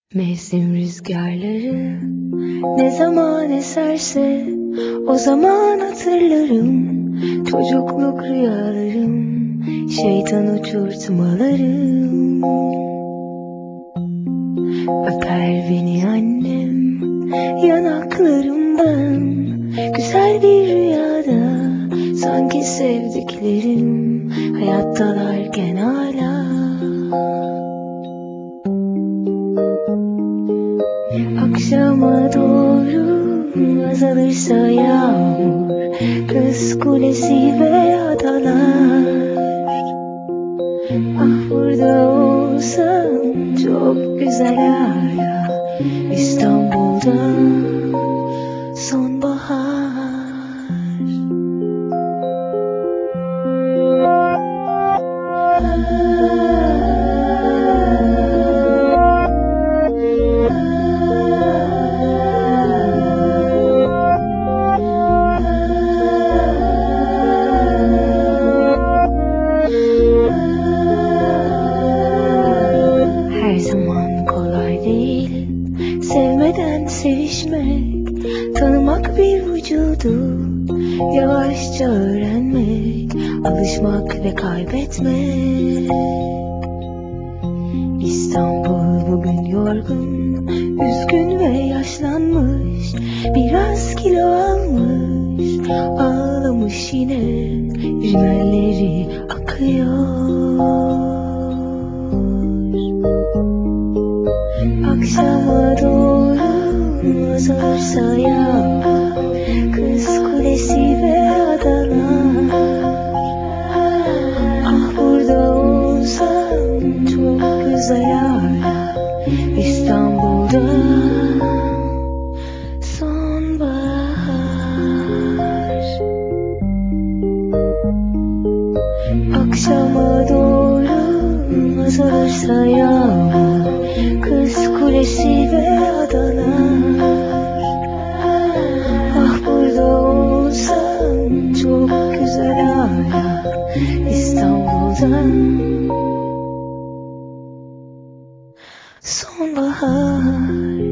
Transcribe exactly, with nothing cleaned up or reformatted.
Mevsim rüzgarları ne zaman eserse o zaman hatırlarım çocukluk rüyalarım, şeytan uçurtmalarım. Öper beni annem yanaklarımdan, güzel bir rüyada, sanki sevdiklerim hayattalarken hala. Akşama doğru azalırsa yağmur, kız kulesi ve adalar. Ah, burada olsam çok güzel hala, İstanbul'da sonbahar. Her zaman kolay değil sevmeden sevişmek, tanımak bir vücudu, yavaşça öğrenmek, alışmak ve kaybetmek. İstanbul bugün yorgun, üzgün ve yaşlanmış, biraz kilo almış, ağlamış yine, rimelleri akıyor. Akşama doğru azalırsa yağmur, kız kulesi ve adalar. Ah, burada olsam çok güzel hala, İstanbul'da sonbahar. Akşama doğru azalırsa yağmur, kız kulesi ve adalar. Ah, burada olsam çok güzel hala, İstanbul'da sonbahar.